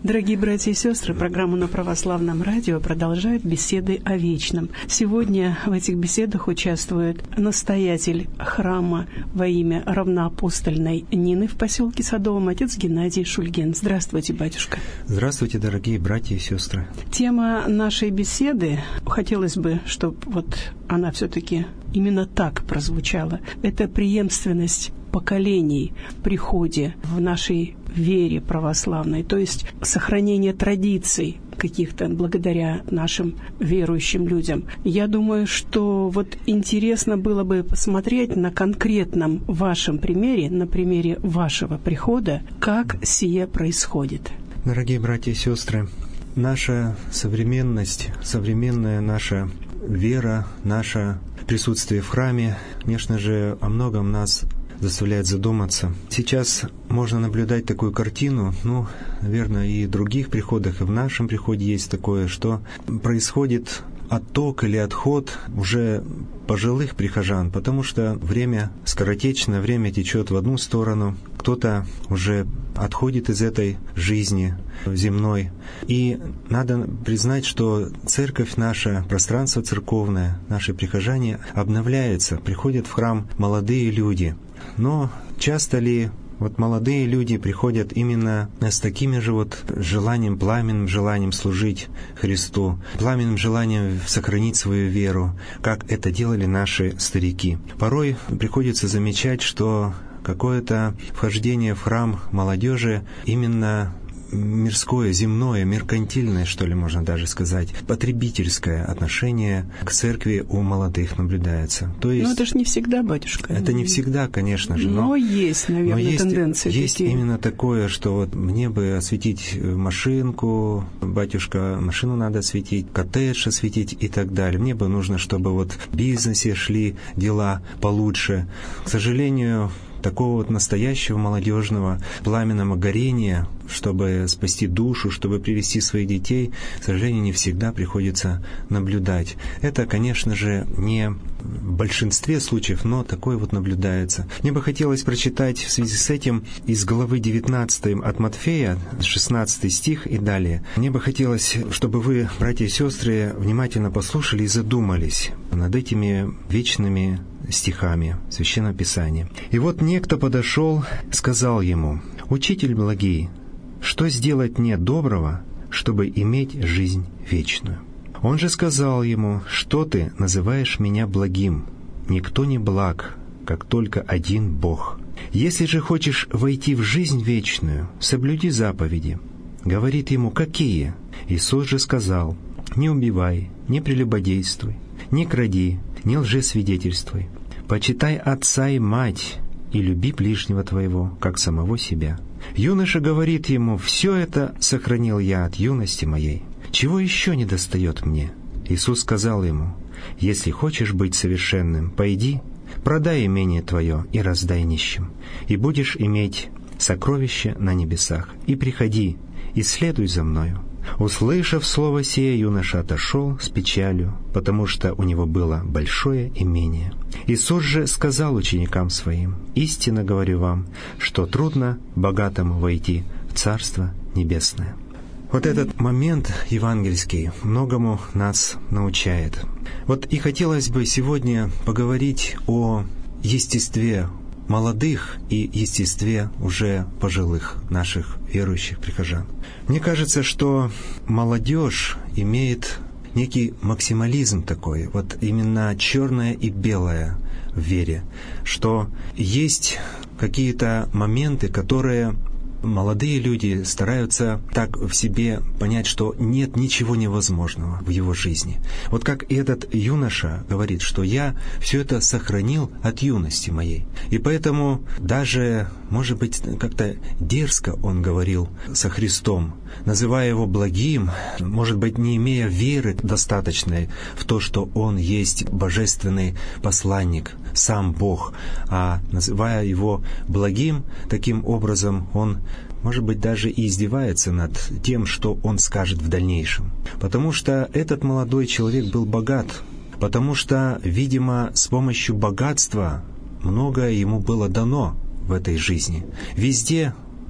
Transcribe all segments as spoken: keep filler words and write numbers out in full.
Дорогие братья и сестры, программу на Православном радио продолжает беседы о вечном. Сегодня в этих беседах участвует настоятель храма во имя равноапостольной Нины в поселке Садовом, отец Геннадий Шульгин. Здравствуйте, батюшка. Здравствуйте, дорогие братья и сестры. Тема нашей беседы, хотелось бы, чтобы вот она все-таки именно так прозвучала. Это преемственность поколений в приходе в нашей вере православной, то есть сохранение традиций каких-то благодаря нашим верующим людям. Я думаю, что вот интересно было бы посмотреть на конкретном вашем примере, на примере вашего прихода, как сие происходит. Дорогие братья и сестры, наша современность, современная наша вера, наше присутствие в храме, конечно же, о многом нас заставляет задуматься. Сейчас можно наблюдать такую картину, ну, наверное, и в других приходах, и в нашем приходе есть такое, что происходит отток или отход уже пожилых прихожан, потому что время скоротечно, время течет в одну сторону, кто-то уже отходит из этой жизни земной. И надо признать, что церковь наша, пространство церковное, наши прихожане обновляются, приходят в храм молодые люди. Но часто ли вот молодые люди приходят именно с такими же вот желанием, пламенным желанием служить Христу, пламенным желанием сохранить свою веру, как это делали наши старики? Порой приходится замечать, что какое-то вхождение в храм молодежи именно мирское, земное, меркантильное, что ли, можно даже сказать, потребительское отношение к церкви у молодых наблюдается. То есть, но это же не всегда, батюшка. Это не всегда, конечно же. Но, но есть, наверное, но есть, тенденции есть такие. именно такое, что вот мне бы осветить машинку, батюшка, машину надо осветить, коттедж осветить и так далее. Мне бы нужно, чтобы вот в бизнесе шли дела получше. К сожалению, такого вот настоящего молодежного пламенного горения, чтобы спасти душу, чтобы привести своих детей, к сожалению, не всегда приходится наблюдать. Это, конечно же, не в большинстве случаев, но такое вот наблюдается. Мне бы хотелось прочитать в связи с этим из главы девятнадцатой от Матфея, шестнадцатый стих и далее. Мне бы хотелось, чтобы вы, братья и сестры, внимательно послушали и задумались над этими вечными стихами Священного Писания. «И вот некто подошел, сказал ему: „Учитель благий, что сделать мне доброго, чтобы иметь жизнь вечную?“ Он же сказал ему: „Что ты называешь меня благим? Никто не благ, как только один Бог. Если же хочешь войти в жизнь вечную, соблюди заповеди“. Говорит ему: „Какие?“ Иисус же сказал: „Не убивай, не прелюбодействуй, не кради, не лжесвидетельствуй, почитай отца и мать, и люби ближнего твоего, как самого себя“. Юноша говорит ему: „Все это сохранил я от юности моей. Чего еще недостает мне?“ Иисус сказал ему: „Если хочешь быть совершенным, пойди, продай имение твое и раздай нищим, и будешь иметь сокровище на небесах, и приходи, и следуй за мною“. Услышав слово сие, юноша отошел с печалью, потому что у него было большое имение. Иисус же сказал ученикам своим: „Истинно говорю вам, что трудно богатому войти в Царство Небесное“». Вот этот момент евангельский многому нас научает. Вот и хотелось бы сегодня поговорить о естестве молодых и естестве уже пожилых наших верующих прихожан. Мне кажется, что молодежь имеет некий максимализм такой, вот именно черное и белое в вере, что есть какие-то моменты, которые молодые люди стараются так в себе понять, что нет ничего невозможного в его жизни. Вот как и этот юноша говорит, что я все это сохранил от юности моей. И поэтому даже, может быть, как-то дерзко он говорил со Христом, называя его благим, может быть, не имея веры достаточной в то, что он есть божественный посланник, сам Бог, а называя его благим, таким образом он, может быть, даже и издевается над тем, что он скажет в дальнейшем. Потому что этот молодой человек был богат, потому что, видимо, с помощью богатства многое ему было дано в этой жизни. Везде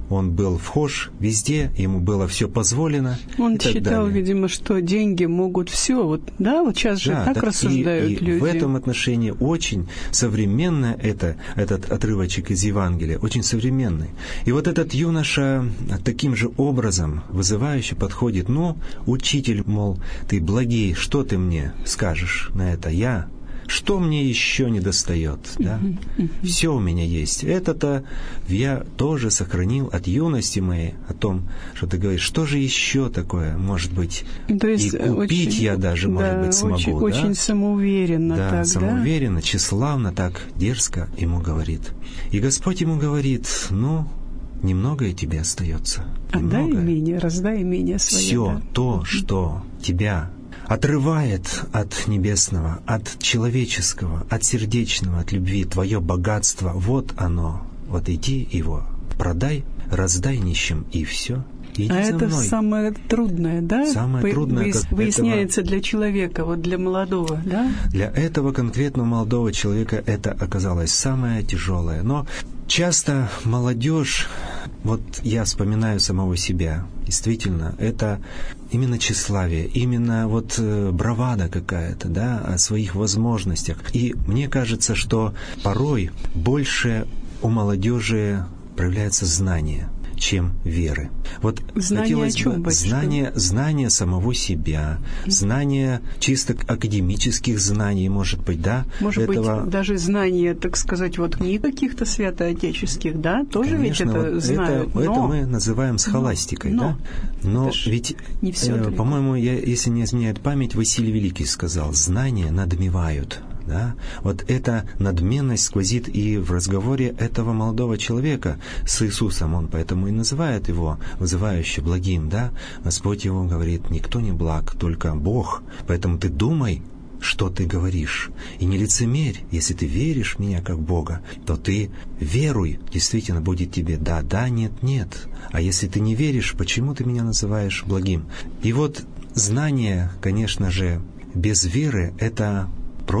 он был вхож везде, ему было все позволено. Он и так считал, далее. видимо, что деньги могут все. Вот, да, вот сейчас же Да, так, так рассуждают и, и люди. в этом отношении очень современно это, этот отрывочек из Евангелия, очень современный. И вот этот юноша таким же образом вызывающе подходит: ну, учитель, мол, ты благий, что ты мне скажешь на это? Я... Что мне еще не достает? Да? Uh-huh, uh-huh. Все у меня есть. Это-то я тоже сохранил от юности моей, о том, что ты говоришь, что же еще такое может быть? То есть и купить очень, я даже, да, может быть, смогу. Очень, да? очень самоуверенно да, так, самоуверенно, тщеславно, так дерзко ему говорит. И Господь ему говорит: ну, немногое тебе остается. Отдай имение, раздай имение свое. Все да? то, что тебя отрывает от небесного, от человеческого, от сердечного, от любви, твое богатство, вот оно. Вот иди его, продай, раздай нищим, и все. Иди а за это мной. самое трудное, да? Самое Вы, трудное, вы, как выясняется этого, для человека, вот для молодого, да? Для этого конкретного молодого человека это оказалось самое тяжелое. Но часто молодежь, вот я вспоминаю самого себя, действительно, это именно тщеславие, именно вот бравада какая-то, да, о своих возможностях. И мне кажется, что порой больше у молодежи проявляется знание, чем веры. Вот знание хотелось о чем, бы знание, знание самого себя, знание чисто академических знаний, может быть, да? Может этого... быть, даже знание, так сказать, вот книг каких-то святоотеческих, да? Тоже Конечно, ведь это вот знают. Это, но... это мы называем схоластикой, но, да? Но это ведь, не все э, по-моему, я, если не изменяет память, Василий Великий сказал: знания надмевают. Да? Вот эта надменность сквозит и в разговоре этого молодого человека с Иисусом. Он поэтому и называет его вызывающе благим. Да? Господь ему говорит: никто не благ, только Бог. Поэтому ты думай, что ты говоришь. И не лицемерь. Если ты веришь в меня как Бога, то ты веруй. Действительно будет тебе да, да, нет, нет. А если ты не веришь, почему ты меня называешь благим? И вот знание, конечно же, без веры — это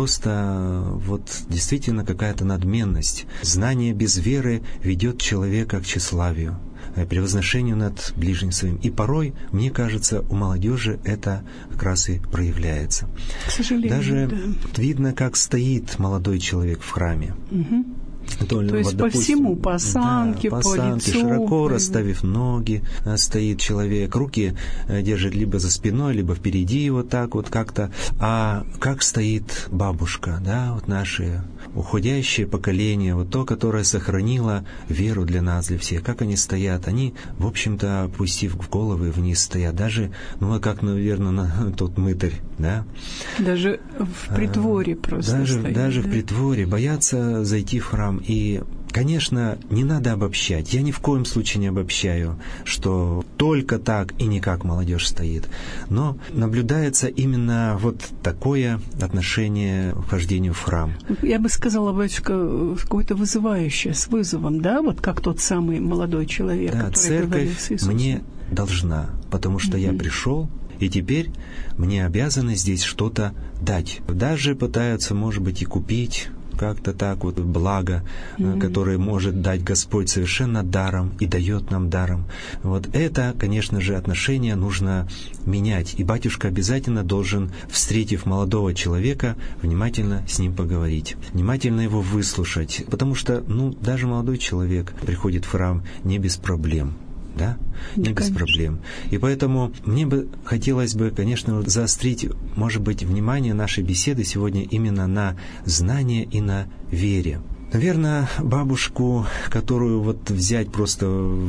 просто вот действительно какая-то надменность. Знание без веры ведет человека к тщеславию, превозношению над ближним своим. И порой, мне кажется, у молодежи это как раз и проявляется. К сожалению, даже да. видно, как стоит молодой человек в храме. Угу. То, То есть вот, по допустим, всему, по осанке, да, по, по осанке, лицу. широко расставив ноги, стоит человек, руки держит либо за спиной, либо впереди, вот так вот как-то. А как стоит бабушка, да, вот наши уходящее поколение, вот то, которое сохранило веру для нас, для всех, как они стоят, они, в общем-то, опустив головы вниз стоят, даже, ну, как, наверное, на, тот мытарь, да. Даже в притворе а, просто даже, стоят. Даже да? в притворе, боятся зайти в храм. И, конечно, не надо обобщать. Я ни в коем случае не обобщаю, что только так и никак молодежь стоит. Но наблюдается именно вот такое отношение к хождению в храм. Я бы сказала, батюшка, какое-то вызывающее, с вызовом, да, вот как тот самый молодой человек, да, который говорил с Иисусом. Мне должна, потому что mm-hmm. я пришел, и теперь мне обязаны здесь что-то дать. Даже пытаются, может быть, и купить как-то так вот благо, mm-hmm. которое может дать Господь совершенно даром и дает нам даром. Вот это, конечно же, отношение нужно менять. И батюшка обязательно должен, встретив молодого человека, внимательно с ним поговорить, внимательно его выслушать. Потому что, ну, даже молодой человек приходит в храм не без проблем. Да? Не да, без конечно. проблем. И поэтому мне бы хотелось бы, конечно, заострить, может быть, внимание нашей беседы сегодня именно на знании и на вере. Наверное, бабушку, которую вот взять просто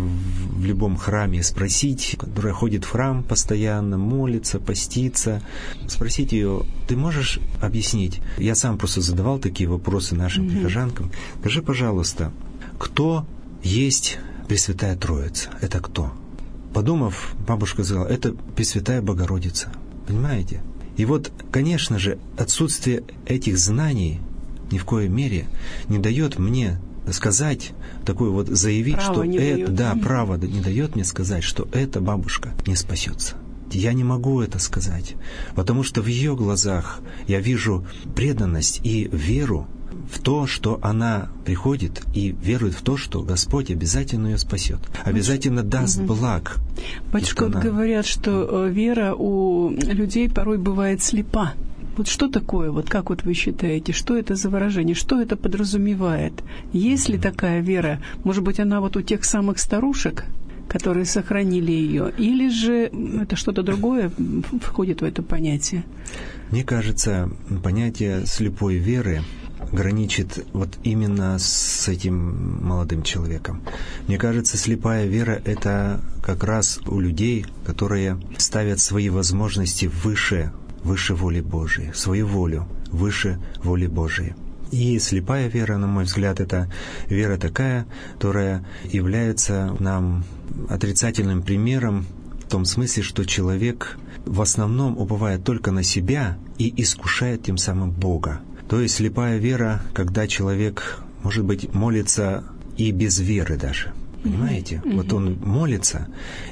в любом храме и спросить, которая ходит в храм постоянно, молится, постится, спросить ее: ты можешь объяснить? Я сам просто задавал такие вопросы нашим mm-hmm. прихожанкам. Скажи, пожалуйста, кто есть Пресвятая Троица? Это кто? Подумав, бабушка сказала: это Пресвятая Богородица. Понимаете? И вот, конечно же, отсутствие этих знаний ни в коей мере не дает мне сказать, такое вот заявить, право что не это, дает. да, право не дает мне сказать, что эта бабушка не спасется. Я не могу это сказать, потому что в ее глазах я вижу преданность и веру в то, что она приходит и верует в то, что Господь обязательно ее спасет, обязательно даст угу. благ. Батюшка, вот говорят, что вера у людей порой бывает слепа. Вот что такое, вот как вот вы считаете, что это за выражение, что это подразумевает? Есть ли такая вера? Может быть, она вот у тех самых старушек, которые сохранили ее, или же это что-то другое входит в это понятие? Мне кажется, понятие слепой веры граничит вот именно с этим молодым человеком. Мне кажется, слепая вера — это как раз у людей, которые ставят свои возможности выше, выше воли Божией, свою волю выше воли Божией. И слепая вера, на мой взгляд, это вера такая, которая является нам отрицательным примером в том смысле, что человек в основном уповает только на себя и искушает тем самым Бога. То есть слепая вера, когда человек, может быть, молится и без веры даже. Понимаете? Mm-hmm. Вот он молится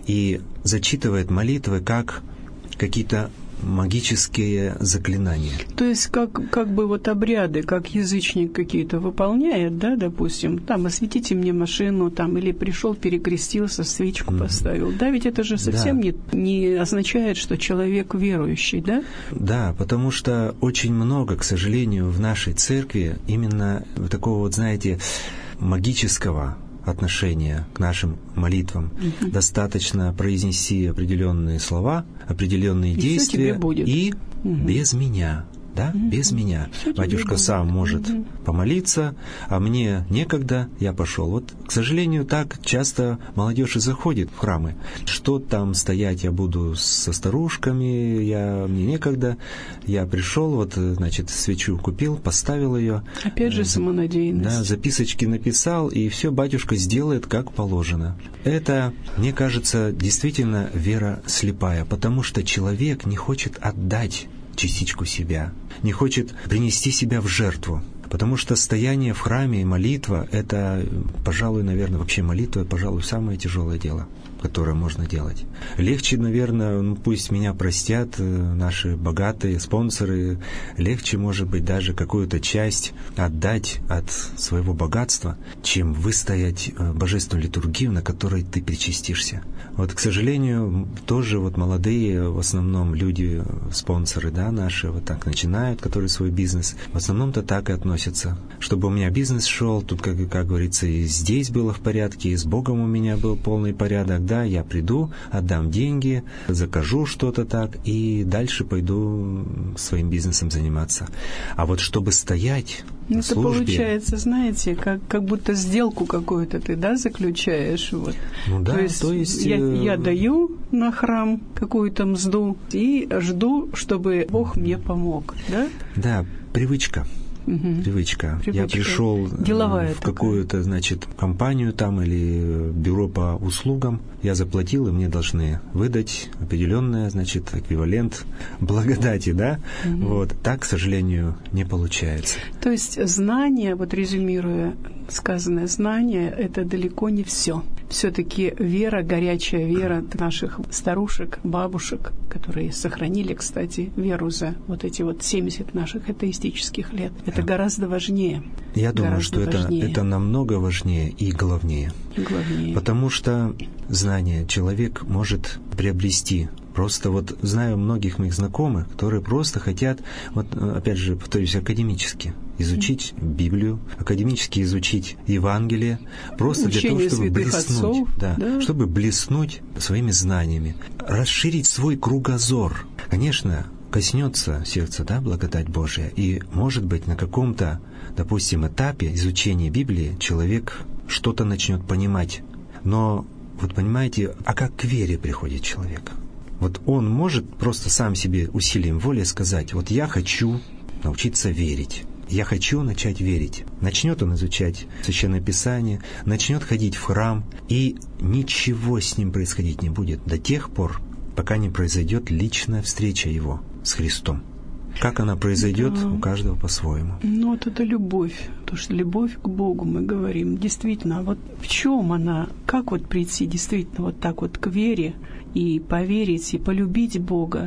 и зачитывает молитвы как какие-то магические заклинания. То есть как, как бы вот обряды, как язычник какие-то выполняет, да, допустим, там осветите мне машину, там, или пришел, перекрестился, свечку mm-hmm. поставил. Да, ведь это же совсем да. не, не означает, что человек верующий, да? Да, потому что очень много, к сожалению, в нашей церкви именно такого вот, знаете, магического отношения к нашим молитвам. Угу. Достаточно произнести определенные слова, определенные и действия, и угу. без меня. Да, угу. без меня. Все Батюшка сам может угу. помолиться, а мне некогда, я пошел. Вот, к сожалению, так часто молодежь и заходит в храмы. Что там стоять, я буду со старушками, я, мне некогда. Я пришел, вот, значит, свечу купил, поставил ее. Опять же самонадеянность. Да, записочки написал, и все батюшка сделает, как положено. Это, мне кажется, действительно вера слепая, потому что человек не хочет отдать частичку себя, не хочет принести себя в жертву. Потому что стояние в храме и молитва — это, пожалуй, наверное, вообще молитва, пожалуй, самое тяжелое дело, которое можно делать. Легче, наверное, ну, пусть меня простят наши богатые спонсоры, легче, может быть, даже какую-то часть отдать от своего богатства, чем выстоять божественную литургию, на которой ты причастишься. Вот, к сожалению, тоже вот молодые, в основном люди, спонсоры, да, наши, вот так начинают, которые свой бизнес, в основном-то так и относятся. Чтобы у меня бизнес шел, тут, как, как говорится, и здесь было в порядке, и с Богом у меня был полный порядок, да, я приду, отдам деньги, закажу что-то так, и дальше пойду своим бизнесом заниматься. А вот чтобы стоять на это службе... получается, знаете, как, как будто сделку какую-то ты, да, заключаешь. Вот. Ну да, то есть, то есть я, я даю на храм какую-то мзду и жду, чтобы Бог мне помог, да? Да, привычка. Угу. Привычка. Привычка. Я пришел Деловая в какую-то, значит, компанию там или бюро по услугам. Я заплатил, и мне должны выдать определенное, значит, эквивалент благодати, да? Угу. Вот. Так, к сожалению, не получается. То есть знание, вот резюмируя сказанное, знание — это далеко не все. Все-таки вера, горячая вера наших старушек, бабушек, которые сохранили, кстати, веру за вот эти вот семьдесят наших атеистических лет. Это гораздо важнее. Я думаю, что это, это намного важнее и главнее. И главнее. Потому что знание человек может приобрести. Просто вот знаю многих моих знакомых, которые просто хотят, вот опять же, повторюсь, академически изучить Библию, академически изучить Евангелие, просто Учение для того, чтобы блеснуть, отцов, да, да. чтобы блеснуть своими знаниями, расширить свой кругозор. Конечно, коснется сердца, да, благодать Божия, и, может быть, на каком-то, допустим, этапе изучения Библии человек что-то начнет понимать. Но, вот понимаете, а как к вере приходит человек? Вот он может просто сам себе усилием воли сказать: вот я хочу научиться верить. Я хочу начать верить. Начнет он изучать Священное Писание, начнет ходить в храм, и ничего с ним происходить не будет до тех пор, пока не произойдет личная встреча его с Христом. Как она произойдет, да. У каждого по-своему. Ну, вот это любовь. Потому что любовь к Богу, мы говорим. Действительно, вот в чем она? Как вот прийти действительно вот так вот к вере и поверить, и полюбить Бога?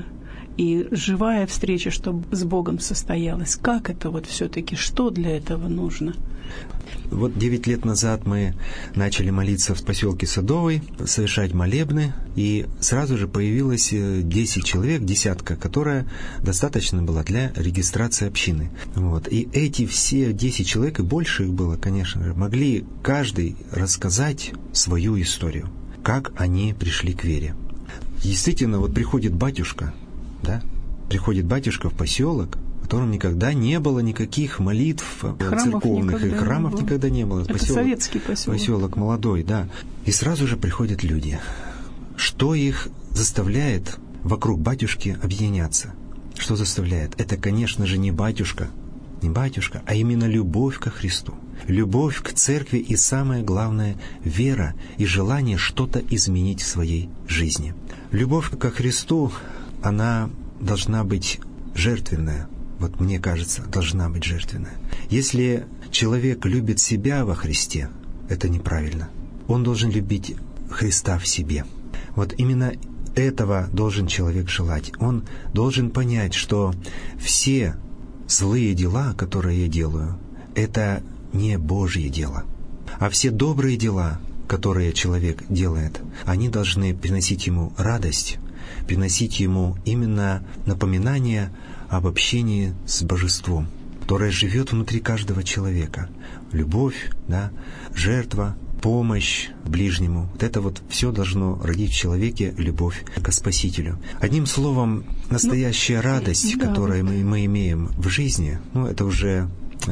и живая встреча, чтобы с Богом состоялась. Как это вот все-таки, что для этого нужно? Вот девять лет назад мы начали молиться в поселке Садовый, совершать молебны, и сразу же появилось десять человек, десятка, которая достаточно была для регистрации общины. Вот. И эти все десять человек, и больше их было, конечно же, могли каждый рассказать свою историю, как они пришли к вере. Действительно, вот приходит батюшка, да, приходит батюшка в поселок, в котором никогда не было никаких молитв храмов церковных, и храмов не никогда не было. Это поселок, советский поселок. Поселок молодой, да. И сразу же приходят люди. Что их заставляет вокруг батюшки объединяться? Что заставляет? Это, конечно же, не батюшка, не батюшка, а именно любовь ко Христу. Любовь к церкви и, самое главное, вера и желание что-то изменить в своей жизни. Любовь ко Христу, она должна быть жертвенная. Вот мне кажется, должна быть жертвенная. Если человек любит себя во Христе, это неправильно. Он должен любить Христа в себе. Вот именно этого должен человек желать. Он должен понять, что все злые дела, которые я делаю, это не Божье дело. А все добрые дела, которые человек делает, они должны приносить ему радость, приносить ему именно напоминание об общении с Божеством, которое живет внутри каждого человека. Любовь, да, жертва, помощь ближнему. Вот это вот все должно родить в человеке любовь к Спасителю. Одним словом, настоящая ну, радость, да, которую мы, мы имеем в жизни, ну, это уже,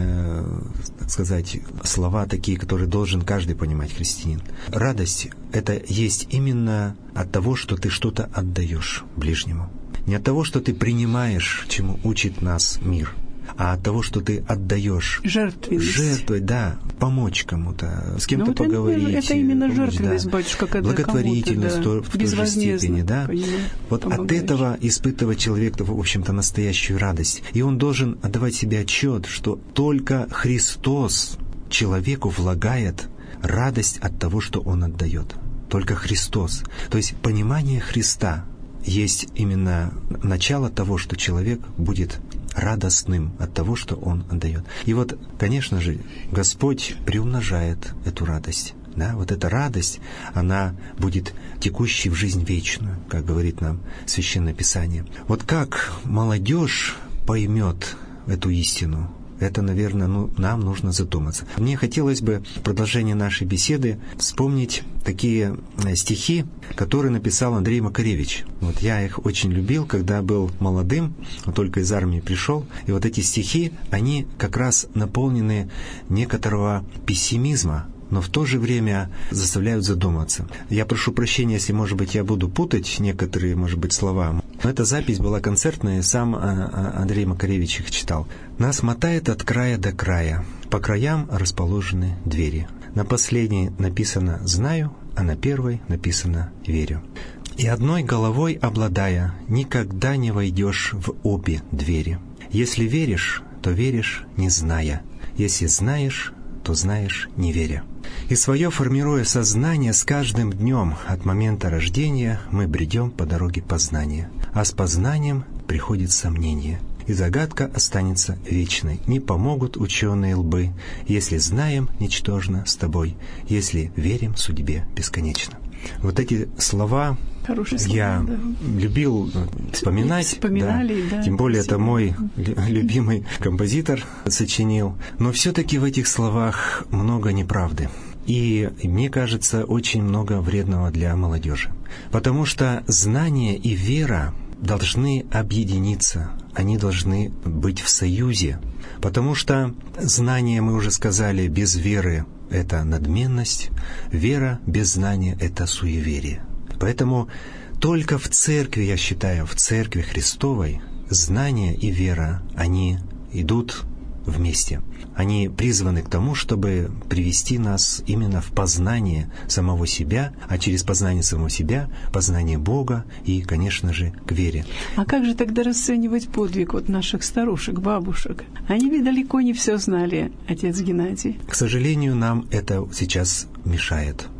э, так сказать, слова такие, которые должен каждый понимать христианин. Радость — это есть именно от того, что ты что-то отдаешь ближнему. Не от того, что ты принимаешь, чему учит нас мир, а от того, что ты отдаешь. Жертвенность. Жертвой, да, помочь кому-то, с кем-то это поговорить. Именно, это именно помочь, жертвенность, да. Батюшка, когда благотворительность кому-то, да, в той же степени, да. Вот от этого испытывает человек, в общем-то, настоящую радость. И он должен отдавать себе отчет, что только Христос человеку влагает радость от того, что он отдает. Только Христос. То есть понимание Христа есть именно начало того, что человек будет радостным от того, что он отдает. И вот, конечно же, Господь приумножает эту радость. Да? Вот эта радость, она будет текущей в жизнь вечную, как говорит нам Священное Писание. Вот как молодежь поймет эту истину, это, наверное, ну, нам нужно задуматься. Мне хотелось бы в продолжении нашей беседы вспомнить такие стихи, которые написал Андрей Макаревич. Вот я их очень любил, когда был молодым, только из армии пришел. И вот эти стихи, они как раз наполнены некоторого пессимизма, но в то же время заставляют задуматься. Я прошу прощения, если, может быть, я буду путать некоторые, может быть, слова. Но эта запись была концертная, сам Андрей Макаревич их читал. «Нас мотает от края до края, по краям расположены двери. На последней написано «знаю», а на первой написано «верю». И одной головой обладая, никогда не войдешь в обе двери. Если веришь, то веришь, не зная. Если знаешь, то знаешь, не веря. И свое формируя сознание с каждым днем от момента рождения мы бредем по дороге познания. А с познанием приходит сомнение. И загадка останется вечной. Не помогут ученые лбы, если знаем ничтожно с тобой, если верим судьбе бесконечно. Вот эти слова Хорошие я слова, да. любил вспоминать. Вспоминали, да. Да. Тем более Спасибо. Это мой любимый композитор сочинил. Но все-таки в этих словах много неправды. И, мне кажется, очень много вредного для молодежи. Потому что знание и вера должны объединиться, они должны быть в союзе. Потому что знание, мы уже сказали, без веры — это надменность, вера без знания — это суеверие. Поэтому только в церкви, я считаю, в церкви Христовой знание и вера, они идут вместе. Они призваны к тому, чтобы привести нас именно в познание самого себя, а через познание самого себя, познание Бога и, конечно же, к вере. А как же тогда расценивать подвиг вот наших старушек, бабушек? Они ведь далеко не все знали, отец Геннадий. К сожалению, нам это сейчас мешает.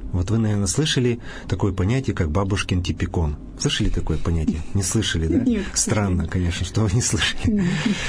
Вот вы, наверное, слышали такое понятие, как бабушкин типикон. Слышали такое понятие? Не слышали, да? Нет. Странно, конечно, что вы не слышали.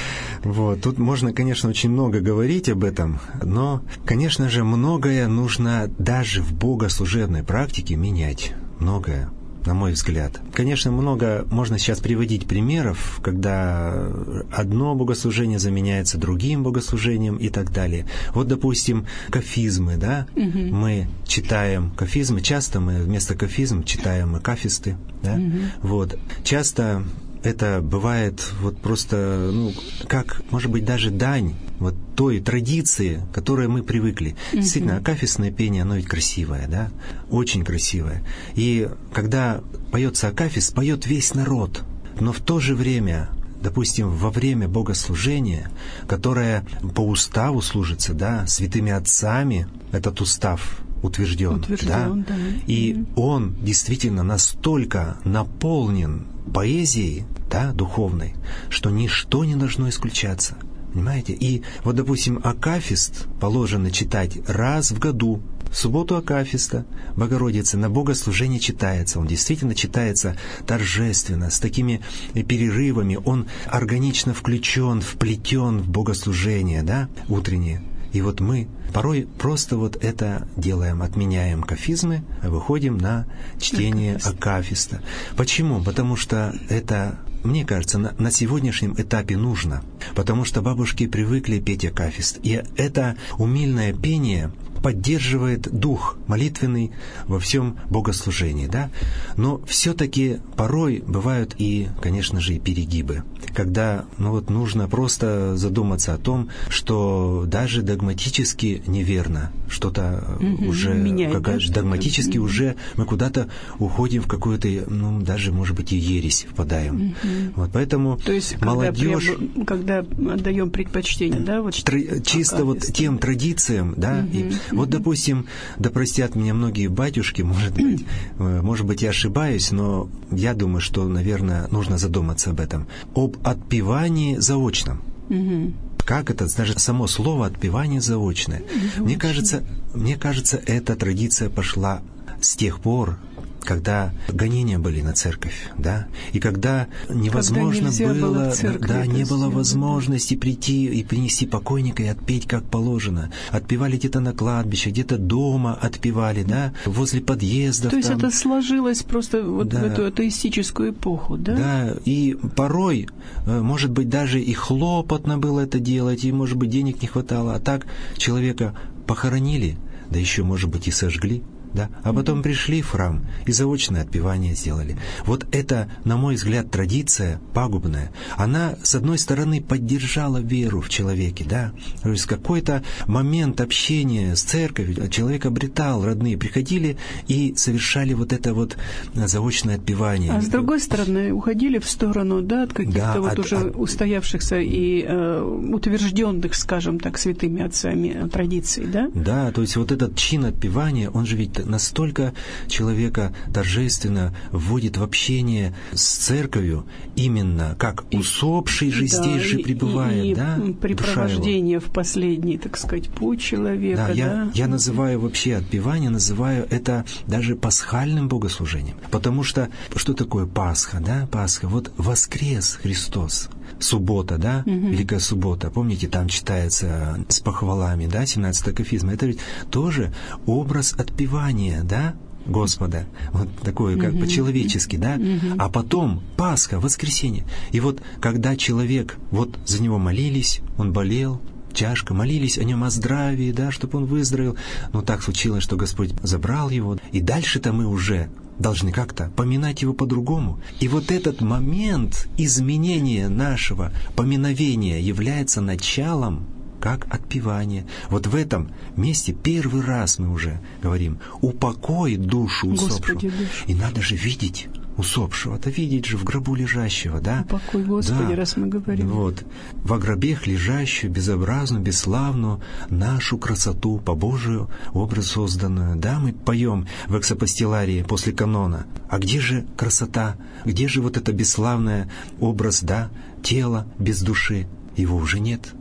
Вот. Тут можно, конечно, очень много говорить об этом, но, конечно же, многое нужно даже в богослужебной практике менять. Многое. На мой взгляд. Конечно, много можно сейчас приводить примеров, когда одно богослужение заменяется другим богослужением и так далее. Вот, допустим, кафизмы, да? Угу. Мы читаем кафизмы, часто мы вместо кафизм читаем акафисты, да? Угу. Вот. Часто это бывает вот просто, ну, как, может быть, даже дань вот той традиции, к которой мы привыкли. Mm-hmm. Действительно, акафистное пение, оно ведь красивое, да? Очень красивое. И когда поется акафист, поет весь народ. Но в то же время, допустим, во время богослужения, которое по уставу служится, да, святыми отцами, этот устав утвержден, утвержден да? Да. И mm-hmm. он действительно настолько наполнен поэзией, да, духовной, что ничто не должно исключаться. Понимаете? И вот, допустим, акафист положено читать раз в году. В субботу акафиста Богородицы на богослужение читается. Он действительно читается торжественно, с такими перерывами. Он органично включен, вплетен в богослужение, да, утреннее. И вот мы порой просто вот это делаем, отменяем кафизмы, а выходим на чтение акафист. акафиста. Почему? Потому что это, мне кажется, на, на сегодняшнем этапе нужно. Потому что бабушки привыкли петь акафист. И это умильное пение поддерживает дух молитвенный во всем богослужении, да? Но все-таки порой бывают и, конечно же, и перегибы, когда, ну вот, нужно просто задуматься о том, что даже догматически неверно, что-то mm-hmm. уже, Меняет, какая, да, догматически mm-hmm. уже мы куда-то уходим в какую-то, ну, даже, может быть, и ересь впадаем. Mm-hmm. Вот, поэтому То есть, молодежь... Когда, когда отдаем предпочтение, да? Вот, Тр... Чисто вот тем традициям, да, mm-hmm. и вот, допустим, да простят меня многие батюшки, может быть, может быть, я ошибаюсь, но я думаю, что, наверное, нужно задуматься об этом. Об отпевании заочном. Угу. Как это? Даже само слово «отпевание» заочное. Заочно. Мне кажется, мне кажется, эта традиция пошла с тех пор, когда гонения были на церковь, да, и когда невозможно когда было, было церкви, да, не было сделано. возможности прийти и принести покойника и отпеть как положено. Отпевали где-то на кладбище, где-то дома отпевали, да, возле подъездов. То есть там. Это сложилось просто вот да. в эту атеистическую эпоху, да? Да, и порой, может быть, даже и хлопотно было это делать, и, может быть, денег не хватало, а так человека похоронили, да еще, может быть, и сожгли. Да? А потом пришли в храм и заочное отпевание сделали. Вот это, на мой взгляд, традиция пагубная. Она, с одной стороны, поддержала веру в человеке, да? То есть какой-то момент общения с церковью человек обретал, родные приходили и совершали вот это вот заочное отпевание. А с другой стороны, уходили в сторону, да, от каких-то да, вот от, уже от... устоявшихся и э, утвержденных, скажем так, святыми отцами традиций, да? Да, то есть вот этот чин отпевания, он же ведь настолько человека торжественно вводит в общение с церковью, именно как усопший же да, здесь же пребывает, и, и да? Препровождение в последний, так сказать, путь человека. Да, я, да? я называю вообще отпевание, называю это даже пасхальным богослужением. Потому что, что такое Пасха, да? Пасха, вот воскрес Христос. Суббота, да, угу. Великая суббота, помните, там читается с похвалами, да, семнадцатый акафизм, это ведь тоже образ отпевания, да, Господа, вот такое как угу. по-человечески, да, угу. а потом Пасха, воскресенье, и вот когда человек, вот за него молились, он болел, тяжко, молились о нем о здравии, да, чтобы он выздоровел, но так случилось, что Господь забрал его, и дальше-то мы уже должны как-то поминать его по-другому. И вот этот момент изменения нашего поминовения является началом как отпевание. Вот в этом месте первый раз мы уже говорим «упокой душу усопшего». И надо же видеть усопшего, это видеть же в гробу лежащего, да? Упокой, Господи, да. раз мы говорим. Вот. Во гробех лежащую, безобразную, бесславную, нашу красоту по Божию образ созданную. Да, мы поем в эксапостиларии после канона. А где же красота? Где же вот это бесславное образ, да, тело без души? Его уже нет.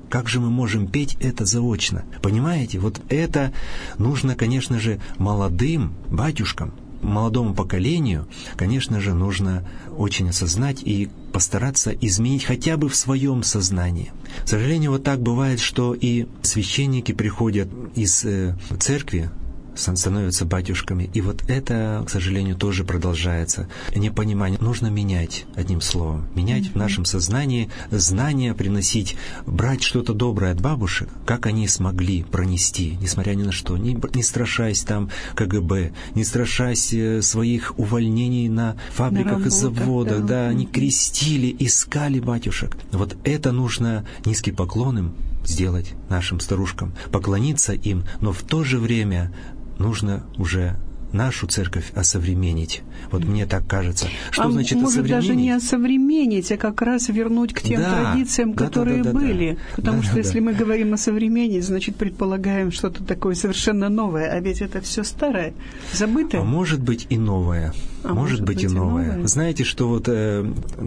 Как же мы можем петь это заочно? Понимаете? Вот это нужно, конечно же, молодым батюшкам, молодому поколению, конечно же, нужно очень осознать и постараться изменить хотя бы в своем сознании. К сожалению, вот так бывает, что и священники приходят из э, церкви, становятся батюшками. И вот это, к сожалению, тоже продолжается. Непонимание. Нужно менять, одним словом. Менять mm-hmm. в нашем сознании знания, приносить, брать что-то доброе от бабушек, как они смогли пронести, несмотря ни на что. Не, не страшась там ка гэ бэ, не страшась своих увольнений на фабриках и заводах. Да, да, они крестили, искали батюшек. Вот это нужно низкий поклон им сделать, нашим старушкам, поклониться им, но в то же время нужно уже нашу церковь осовременить. Вот мне так кажется. Что а значит может осовременить? Даже не осовременить, а как раз вернуть к тем да, традициям, да, которые да, да, были. Да, Потому да, что да, если да. мы говорим осовременить, значит, предполагаем что-то такое совершенно новое. А ведь это все старое, забытое. А может быть и новое. А может, может быть, быть и новое. новое. Знаете, что вот э,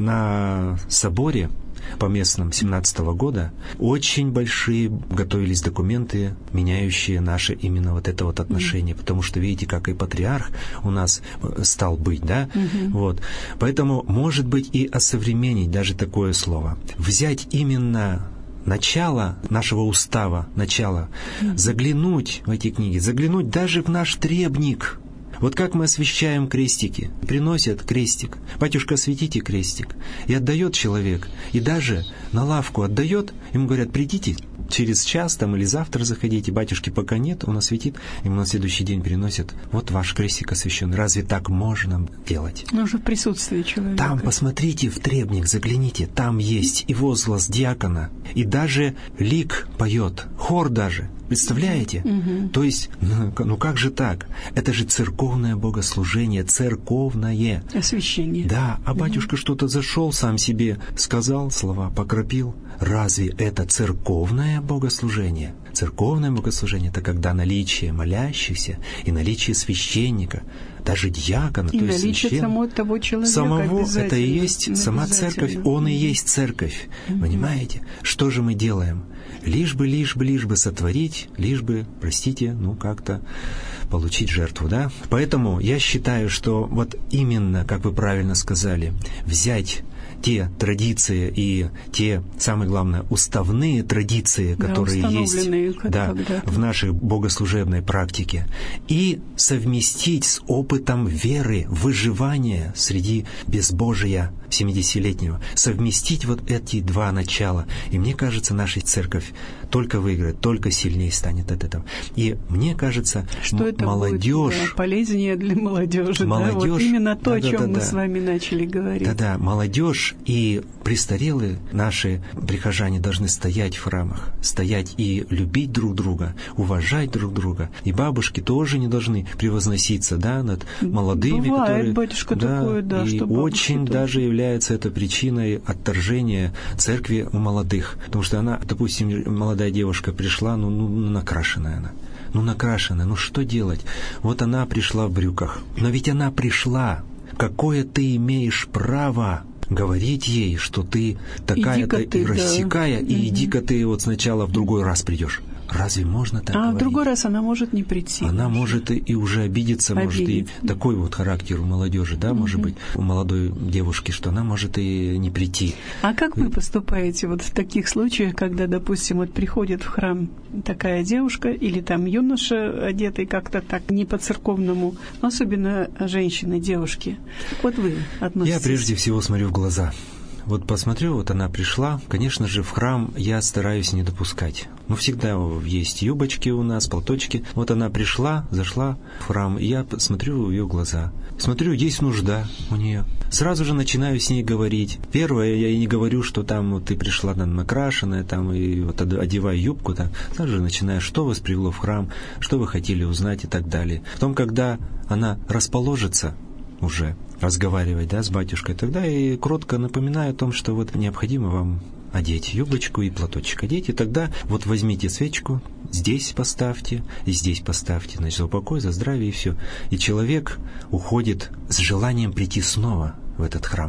на соборе поместном семнадцатого года очень большие готовились документы, меняющие наше именно вот это вот отношение, mm-hmm. потому что видите, как и патриарх у нас стал быть, да, mm-hmm. вот, поэтому может быть и осовременить даже такое слово, взять именно начало нашего устава, начало, mm-hmm. заглянуть в эти книги, заглянуть даже в наш требник. Вот как мы освящаем крестики. Приносят крестик. Батюшка, осветите крестик. И отдает человек. И даже на лавку отдает. Ему говорят, придите через час там, или завтра заходите. Батюшки пока нет, он осветит. Ему на следующий день приносят. Вот ваш крестик освящен. Разве так можно делать? Но уже в присутствии человека. Там, посмотрите в требник, загляните. Там есть и возглас диакона. И даже лик поет. Хор даже. Представляете? Угу. То есть, ну, ну как же так? Это же церковное богослужение, церковное. Освящение. Да, а батюшка угу. что-то зашел, сам себе сказал слова, покропил. Разве это церковное богослужение? Церковное богослужение — это когда наличие молящихся и наличие священника, даже диакона, и то есть наличие священ... самого того человека. Самого, это и есть сама церковь, он и есть церковь. Mm-hmm. Понимаете? Что же мы делаем? Лишь бы, лишь бы, лишь бы сотворить, лишь бы, простите, ну как-то получить жертву, да? Поэтому я считаю, что вот именно, как вы правильно сказали, взять те традиции и те, самое главное, уставные традиции, да, которые есть да, в нашей богослужебной практике, и совместить с опытом веры, выживания среди безбожия семидесятилетнего, совместить вот эти два начала. И мне кажется, наша церковь только выиграет, только сильнее станет от этого. И мне кажется, что это молодежь... будет, да, полезнее для молодежи. Молодежь, да? Вот именно то, да, о чем да, мы да. с вами начали говорить. Да-да, молодежь и престарелые наши прихожане должны стоять в храмах, стоять и любить друг друга, уважать друг друга. И бабушки тоже не должны превозноситься, да, над молодыми, бывает, которые... батюшка, да, такое, да, и что очень тоже. даже является это причиной отторжения церкви у молодых. Потому что она, допустим, молодая девушка пришла, ну, ну накрашенная она. Ну, накрашенная, ну что делать? Вот она пришла в брюках. Но ведь она пришла. Какое ты имеешь право говорить ей, что ты такая-то и рассекая, да. и угу. иди-ка ты вот сначала в другой раз придешь. Разве можно так а говорить? А в другой раз она может не прийти. Она даже. может и, и уже обидеться, Обидеть. может и да. такой вот характер у молодежи, да, угу. может быть, у молодой девушки, что она может и не прийти. А как вы поступаете вот в таких случаях, когда, допустим, вот приходит в храм такая девушка или там юноша, одетый как-то так не по-церковному, но особенно женщины, девушки? Вот вы относитесь? Я прежде всего смотрю в глаза. Вот посмотрю, вот она пришла, конечно же, в храм я стараюсь не допускать. Ну, всегда есть юбочки у нас, платочки. Вот она пришла, зашла в храм, и я смотрю в ее глаза. Смотрю, есть нужда у нее. Сразу же начинаю с ней говорить. Первое, я ей не говорю, что там вот ты пришла там накрашенная, там, и вот одевай юбку, там. Сразу же начинаю, что вас привело в храм, что вы хотели узнать и так далее. Потом, когда она расположится уже, разговаривать, да, с батюшкой, тогда и кротко напоминаю о том, что вот необходимо вам одеть юбочку и платочек одеть, и тогда вот возьмите свечку, здесь поставьте, и здесь поставьте, значит, за упокой, за здравие, и все. И человек уходит с желанием прийти снова в этот храм.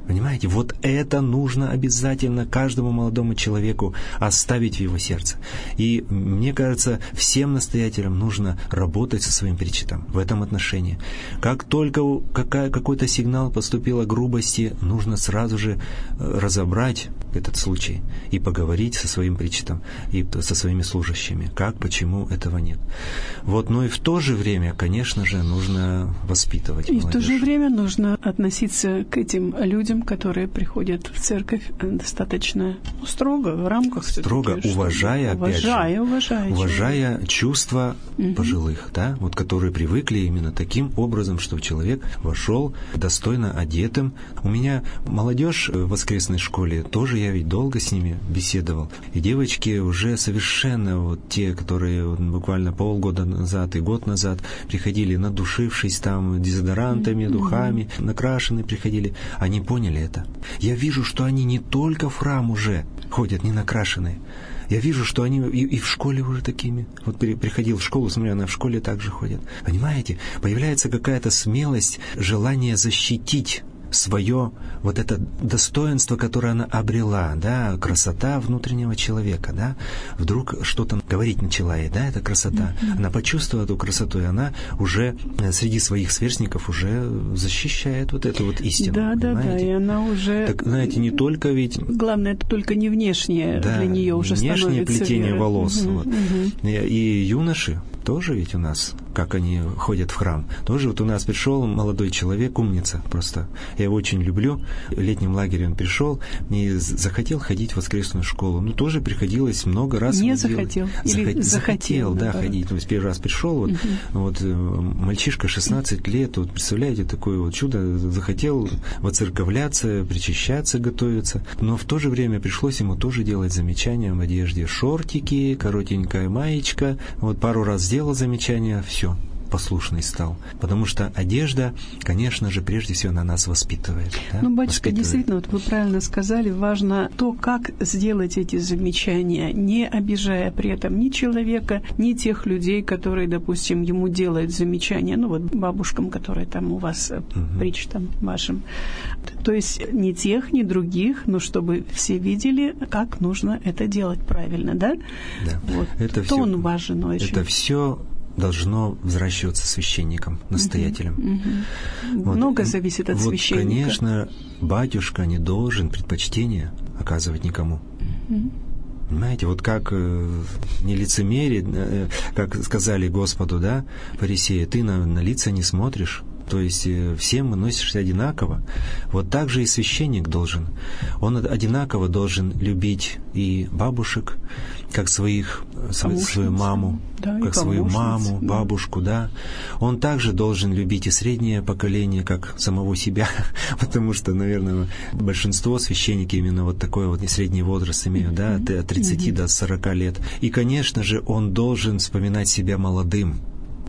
Понимаете, вот это нужно обязательно каждому молодому человеку оставить в его сердце. И мне кажется, всем настоятелям нужно работать со своим причетом в этом отношении. Как только какая, какой-то сигнал поступил о грубости, нужно сразу же разобрать этот случай и поговорить со своим причетом и со своими служащими. Как, почему этого нет. Вот, но и в то же время, конечно же, нужно воспитывать молодежь. И в то же время нужно относиться к этим людям, которые приходят в церковь, достаточно строго, в рамках строго, уважая, опять уважая, же, уважая, уважая чувства угу. пожилых, да, вот которые привыкли именно таким образом, что человек вошел достойно одетым. У меня молодежь в воскресной школе, тоже я ведь долго с ними беседовал, и девочки уже совершенно вот те, которые вот буквально полгода назад и год назад приходили, надушившись там дезодорантами, mm-hmm. духами, накрашенные приходили, они поняли это. Я вижу, что они не только в храм уже ходят, не накрашенные. Я вижу, что они и, и в школе уже такими. Вот при, приходил в школу, смотрю, она в школе также ходит. Понимаете? Появляется какая-то смелость, желание защитить свое вот это достоинство, которое она обрела, да, красота внутреннего человека, да, вдруг что-то говорить начала ей, да, это красота. Mm-hmm. Она почувствовала эту красоту, и она уже среди своих сверстников уже защищает вот эту вот истину. Да, понимаете? да, да, и она уже... Так, знаете, не только ведь... Главное, это только не внешнее да, для нее уже становится. Внешнее плетение верой. волос. Угу, вот. угу. И юноши тоже ведь у нас, как они ходят в храм. Тоже вот у нас пришел молодой человек, умница просто. Я его очень люблю. В летнем лагере он пришел и захотел ходить в воскресную школу. Ну, тоже приходилось много раз... Не захотел? Захот... Или захотел, захотел, да, наоборот. ходить. То есть первый раз пришел, вот, угу. вот мальчишка шестнадцать лет, вот, представляете, такое вот чудо, захотел воцерковляться, причащаться, готовиться. Но в то же время пришлось ему тоже делать замечания в одежде. Шортики, коротенькая маечка. Вот пару раз сделал замечание, все, послушный стал. Потому что одежда, конечно же, прежде всего на нас воспитывает. Да? Ну, батюшка, воспитывает. Действительно, вот вы правильно сказали, важно то, как сделать эти замечания, не обижая при этом ни человека, ни тех людей, которые, допустим, ему делают замечания, ну вот бабушкам, которые там у вас, угу. притч там вашим. То есть ни тех, ни других, но чтобы все видели, как нужно это делать правильно, да? Да. Вот. Это тон все, важен очень. Это все должно взращиваться священником, настоятелем. Uh-huh. Uh-huh. Вот, Много зависит от вот, священника. Конечно, батюшка не должен предпочтения оказывать никому. Uh-huh. Понимаете, вот как э, не лицемерие, э, как сказали Господу, да, фарисеи, ты на, на лица не смотришь. То есть всем носишься одинаково. Вот так же и священник должен. Он одинаково должен любить и бабушек, как своих, свою маму, да, как свою маму, бабушку, да. Он также должен любить и среднее поколение, как самого себя, потому что, наверное, большинство священники именно вот такой вот средний возраст имеют, да, от тридцати до сорока лет. И, конечно же, он должен вспоминать себя молодым.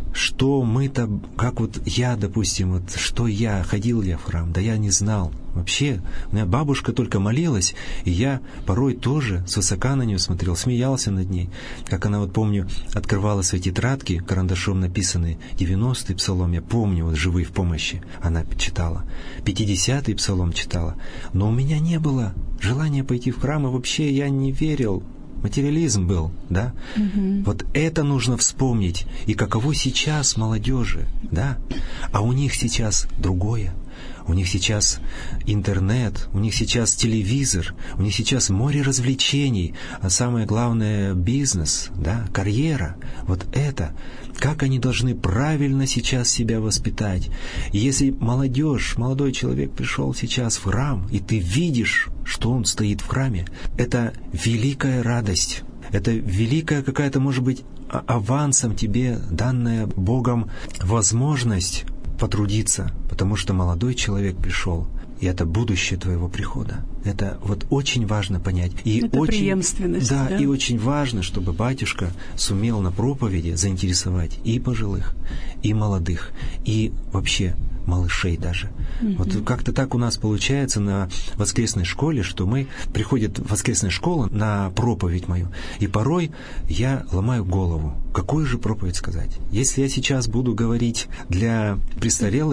Что мы-то, как вот я, допустим, вот что я, ходил я в храм, да я не знал. Вообще, у меня бабушка только молилась, и я порой тоже свысока на нее смотрел, смеялся над ней. Как она, вот помню, открывала свои тетрадки, карандашом написанные, девяностый псалом, я помню, вот «Живые в помощи» она читала, пятидесятый псалом читала. Но у меня не было желания пойти в храм, и вообще я не верил. Материализм был, да? Угу. Вот это нужно вспомнить. И каково сейчас молодежи, да? А у них сейчас другое. У них сейчас интернет, у них сейчас телевизор, у них сейчас море развлечений, а самое главное — бизнес, да, карьера. Вот это, как они должны правильно сейчас себя воспитать. И если молодежь, молодой человек пришел сейчас в храм, и ты видишь, что он стоит в храме, это великая радость. Это великая какая-то, может быть, авансом тебе данная Богом возможность потрудиться, потому что молодой человек пришел, и это будущее твоего прихода. Это вот очень важно понять. И это очень, преемственность. Да, да, и очень важно, чтобы батюшка сумел на проповеди заинтересовать и пожилых, и молодых, и вообще малышей даже. Mm-hmm. Вот как-то так у нас получается на воскресной школе, что мы приходят в воскресная школа на проповедь мою, и порой я ломаю голову, какую же проповедь сказать. Если я сейчас буду говорить для престарелых,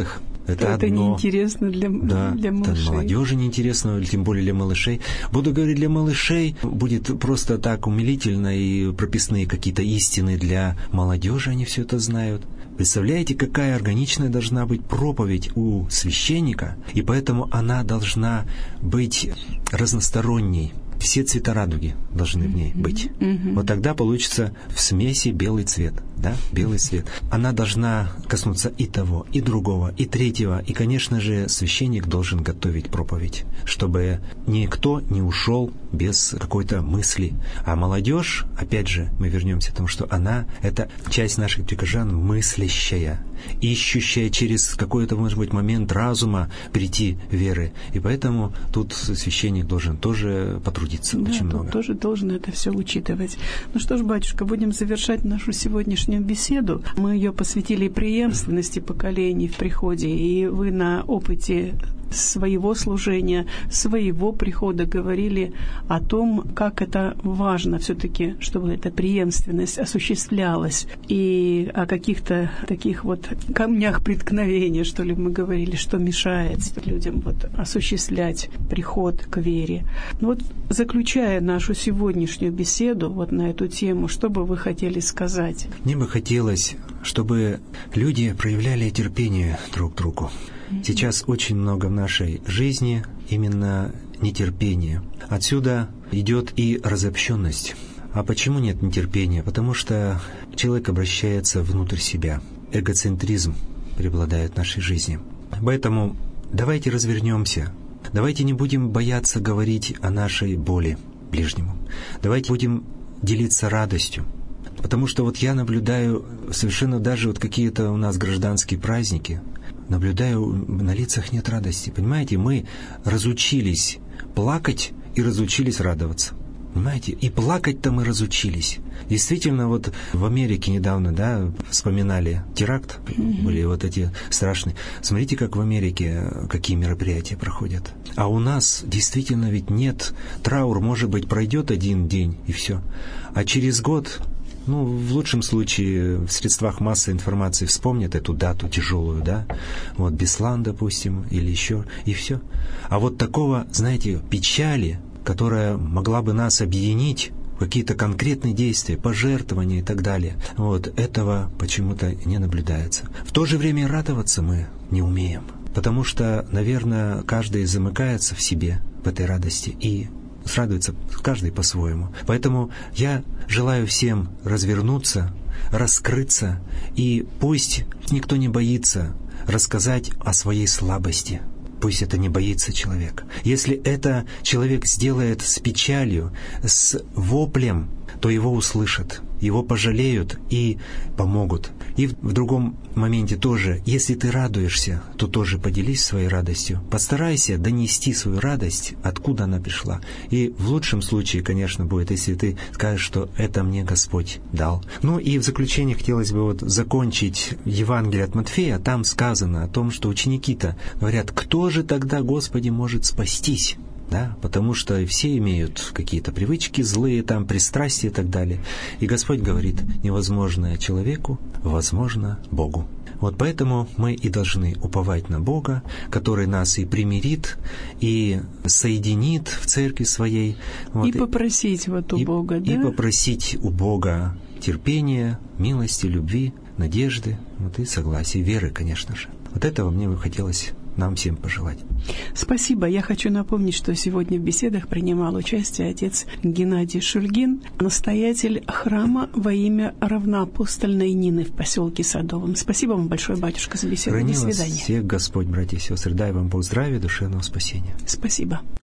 Это, это одно. неинтересно для, да, для малышей. Это молодежи неинтересно, тем более для малышей. Буду говорить, для малышей будет просто так умилительно, и прописные какие-то истины для молодежи, они все это знают. Представляете, какая органичная должна быть проповедь у священника, и поэтому она должна быть разносторонней. Все цвета радуги должны в ней быть. Mm-hmm. Вот тогда получится в смеси белый цвет, да, белый цвет. Она должна коснуться и того, и другого, и третьего. И, конечно же, священник должен готовить проповедь, чтобы никто не ушел без какой-то мысли. А молодежь, опять же, мы вернемся к тому, что она — это часть наших прихожан мыслящая, ищущая через какой-то, может быть, момент разума прийти веры. И поэтому тут священник должен тоже потрудиться, да, очень тут много. тоже должен это все учитывать. Ну что ж, батюшка, будем завершать нашу сегодняшнюю беседу. Мы ее посвятили преемственности поколений в приходе, и вы на опыте своего служения, своего прихода говорили о том, как это важно все-таки, чтобы эта преемственность осуществлялась, и о каких-то таких вот камнях преткновения, что ли, мы говорили, что мешает людям вот осуществлять приход к вере. Ну вот, заключая нашу сегодняшнюю беседу вот на эту тему, что бы вы хотели сказать? Мне бы хотелось, чтобы люди проявляли терпение друг к другу. Сейчас очень много в нашей жизни именно нетерпения. Отсюда идет и разобщенность. А почему нет нетерпения? Потому что человек обращается внутрь себя. Эгоцентризм преобладает в нашей жизни. Поэтому давайте развернемся. Давайте не будем бояться говорить о нашей боли ближнему. Давайте будем делиться радостью. Потому что вот я наблюдаю совершенно даже вот какие-то у нас гражданские праздники, наблюдаю, на лицах нет радости. Понимаете, мы разучились плакать и разучились радоваться. Понимаете? И плакать-то мы разучились. Действительно, вот в Америке недавно, да, вспоминали теракт, mm-hmm. были вот эти страшные. Смотрите, как в Америке, какие мероприятия проходят. А у нас действительно ведь нет. Траур, может быть, пройдет один день, и все. А через год... Ну, в лучшем случае в средствах массовой информации вспомнят эту дату тяжелую, да, вот Беслан, допустим, или еще, и все. А вот такого, знаете, печали, которая могла бы нас объединить, какие-то конкретные действия, пожертвования и так далее, вот этого почему-то не наблюдается. В то же время радоваться мы не умеем, потому что, наверное, каждый замыкается в себе, в этой радости, и радуется каждый по-своему. Поэтому я желаю всем развернуться, раскрыться, и пусть никто не боится рассказать о своей слабости. Пусть это не боится человек. Если это человек сделает с печалью, с воплем, то его услышат, его пожалеют и помогут. И в другом моменте тоже, если ты радуешься, то тоже поделись своей радостью. Постарайся донести свою радость, откуда она пришла. И в лучшем случае, конечно, будет, если ты скажешь, что это мне Господь дал. Ну и в заключение хотелось бы вот закончить Евангелие от Матфея. Там сказано о том, что ученики-то говорят, кто же тогда, Господи, может спастись? Да, потому что все имеют какие-то привычки злые, там, пристрастия и так далее. И Господь говорит, невозможное человеку, возможно Богу. Вот поэтому мы и должны уповать на Бога, который нас и примирит, и соединит в церкви своей. Вот, и попросить вот у и, Бога, да? И попросить у Бога терпения, милости, любви, надежды, вот, и согласия, веры, конечно же. Вот этого мне бы хотелось нам всем пожелать. Спасибо. Я хочу напомнить, что сегодня в беседах принимал участие отец Геннадий Шульгин, настоятель храма во имя равноапостольной Нины в поселке Садовом. Спасибо вам большое, батюшка, за беседу. Храни До свидания. вас всех Господь, братья и сестры. Дай вам Бог здравия, душевного спасения. Спасибо.